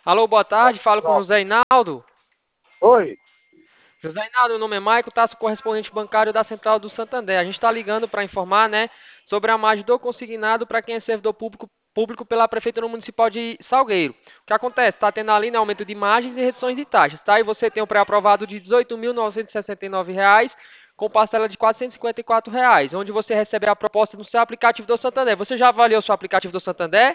Alô, boa tarde, falo com José Hinaldo. Oi. José Hinaldo, meu nome é Maico, sou correspondente bancário da Central do Santander. A gente está ligando para informar, né, sobre a margem do consignado para quem é servidor público pela Prefeitura Municipal de Salgueiro. O que acontece? Está tendo ali, né, aumento de margens e reduções de taxas, tá? E você tem um pré-aprovado de R$ 18.969, com parcela de R$ 454, onde você recebe a proposta no seu aplicativo do Santander. Você já avaliou o seu aplicativo do Santander?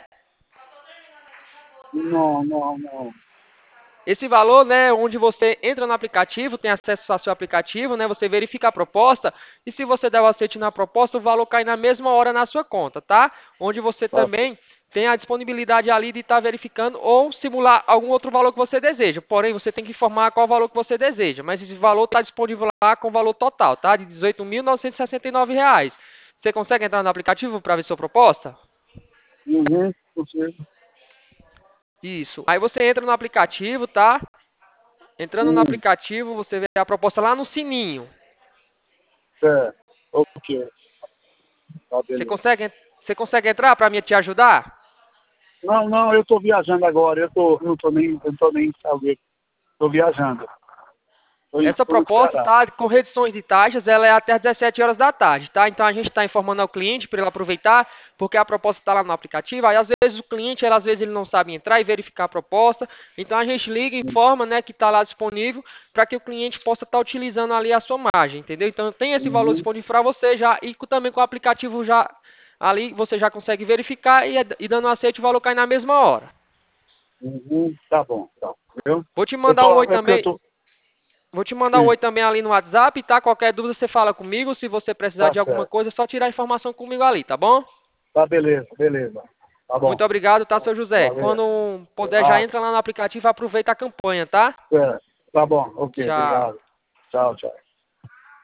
Não, não, não. Esse valor, né, onde você entra no aplicativo, tem acesso ao seu aplicativo, né, você verifica a proposta e se você der o aceite na proposta, o valor cai na mesma hora na sua conta, tá? Onde você Tá, também tem a disponibilidade ali de estar verificando ou simular algum outro valor que você deseja. Porém, você tem que informar qual valor que você deseja, mas esse valor está disponível lá com o valor total, tá? De R$ 18.969. Você consegue entrar no aplicativo para ver sua proposta? consigo. Isso. Aí você entra no aplicativo, tá? Entrando no Hum, aplicativo, você vê a proposta lá no sininho. certo. Ok. Tá, Você beleza. consegue, você consegue entrar para mim te ajudar? Não, não, eu tô viajando agora. Eu não tô nem em Salgueiro. Tô viajando. Essa Tô no proposta Ceará. tá com reduções de taxas, ela é até às 17 horas da tarde, tá? Então a gente está informando ao cliente para ele aproveitar, porque a proposta está lá no aplicativo. Aí às vezes o cliente, às vezes ele não sabe entrar e verificar a proposta. Então a gente liga e informa, né, que está lá disponível para que o cliente possa estar utilizando ali a sua margem, entendeu? Então tem esse valor Uhum, disponível para você já e também com o aplicativo já ali você já consegue verificar e dando aceite o valor cai na mesma hora. tá bom, tá. Viu? Vou te Eu mandar um tô, oi é porque eu também. tô. Vou te mandar um Sim, oi também ali no WhatsApp, tá? Qualquer dúvida você fala comigo. Se você precisar tá de alguma certo. coisa, é só tirar a informação comigo ali, tá bom? Tá, beleza, beleza. Tá bom. Muito obrigado, tá, seu José? Valeu. Quando puder, já Ah, entra lá no aplicativo e aproveita a campanha, tá? certo. Tá bom, ok, Tchau. obrigado. Tchau, tchau.